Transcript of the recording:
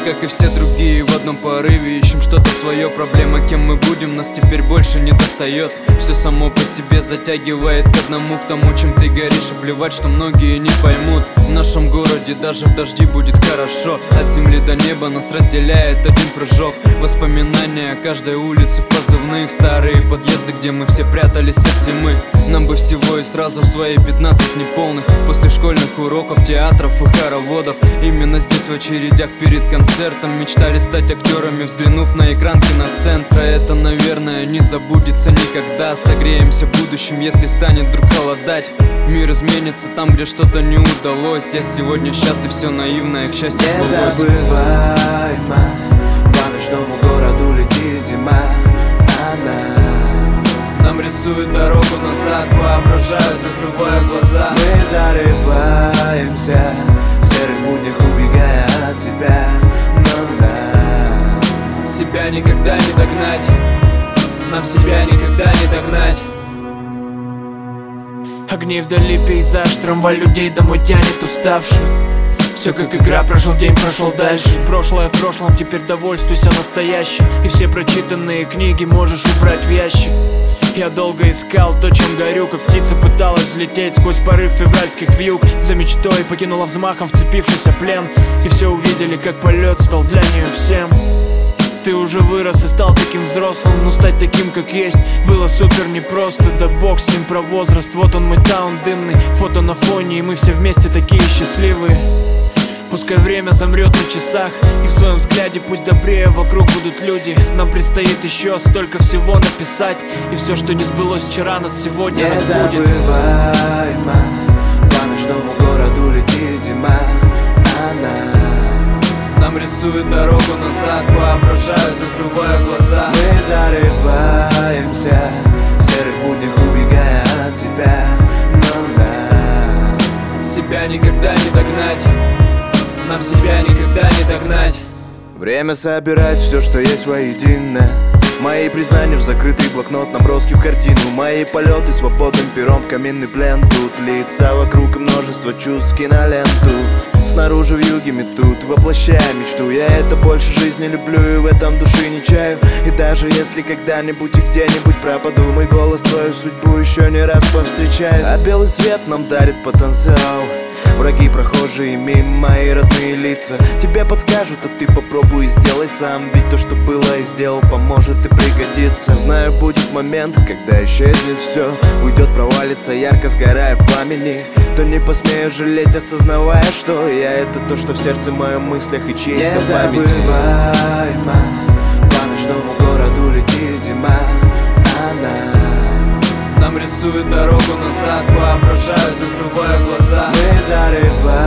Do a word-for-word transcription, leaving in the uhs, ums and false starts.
как и все другие, в одном порыве ищем что-то свое. Проблема, кем мы будем, нас теперь больше не достает. Все само по себе затягивает к одному, к тому, чем ты горишь. И плевать, что многие не поймут. В нашем городе даже в дожди будет хорошо. От земли до неба нас разделяет один прыжок. Воспоминания о каждой улице в позывных. Старые подъезды, где мы все прятались от зимы. Нам бы всего и сразу в свои пятнадцать неполных. После школьных уроков, театров и хороводов. Именно здесь в очередях перед концертом мечтали стать актерами, взглянув на экран киноцентра. Это, наверное, не забудется никогда. Согреемся будущим, если станет вдруг холодать. Мир изменится там, где что-то не удалось. Я сегодня счастлив, все наивное, к счастью, сбылось. Незабываемо по ночному городу летит зима. Она нам рисует дорогу назад, воображаю, закрывая глаза. Мы зарываемся в серых буднях, убегая от себя. Но да, себя никогда не догнать. Нам себя никогда не догнать. Огни вдали, пейзаж, трамвай людей домой тянет уставший. Все как игра, прошел день, прошел дальше. Прошлое в прошлом, теперь довольствуйся настоящим. И все прочитанные книги можешь убрать в ящик. Я долго искал то, чем горю, как птица пыталась взлететь сквозь порыв февральских вьюг. За мечтой покинула взмахом вцепившийся плен. И все увидели, как полет стал для нее всем. Ты уже вырос и стал таким взрослым, но стать таким, как есть, было супер непросто. Да бог с ним про возраст, вот он мой таун дымный. Фото на фоне, и мы все вместе такие счастливые. Пускай время замрет на часах, и в своем взгляде пусть добрее вокруг будут люди. Нам предстоит еще столько всего написать, и все, что не сбылось вчера, нас сегодня разбудит. Незабываемо по ночному городу летит зима. Она нам рисует дорогу назад, воображаю, закрывая глаза. Мы зарываемся в серых буднях, убегая от себя. Но да, себя никогда не догнать. Нам себя никогда не догнать. время собирать все, что есть воедино. Мои признания в закрытый блокнот, наброски в картину. Мои полеты свободным пером в каменный плен. Тут лица вокруг и множество чувств, киноленту. Снаружи вьюги метут, воплощая мечту. Я это больше жизни люблю и в этом души не чаю. И даже если когда-нибудь и где-нибудь пропаду, мой голос твою судьбу еще не раз повстречает. А белый свет нам дарит потенциал. Враги, прохожие, мимо мои родные лица тебе подскажут, а ты попробуй и сделай сам. Ведь то, что было и сделал, поможет и пригодится. Знаю, будет момент, когда исчезнет все, уйдет, провалится, ярко сгорая в пламени. То не посмею жалеть, осознавая, что я это то, что в сердце моем, мыслях и чьей-то памяти. Незабываемо по ночному городу летит зима. Она нам рисует дорогу назад, воображаю, закрывая глаза. Мы зарываемся